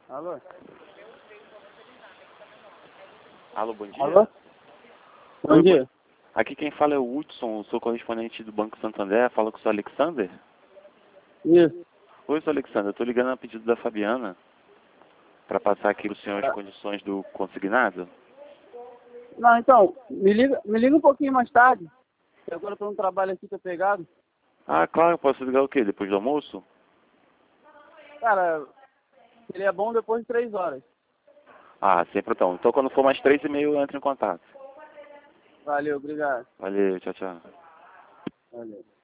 Alô? Alô, bom dia. Alô? Bom Oi, dia. Aqui quem fala é o Hudson, sou correspondente do Banco Santander, fala com o seu Alexander. Isso. Oi, seu Alexander, eu tô ligando a pedido da Fabiana para passar aqui o senhor as condições do consignado. Não, então, me liga um pouquinho mais tarde. Eu agora tô no trabalho aqui, tô pegado. Ah, claro, posso ligar o quê? Depois do almoço? Cara, seria bom depois de 3 horas. Ah, sempre então. Então quando for mais 3h30 eu entro em contato. Valeu, obrigado. Valeu, tchau, tchau. Valeu.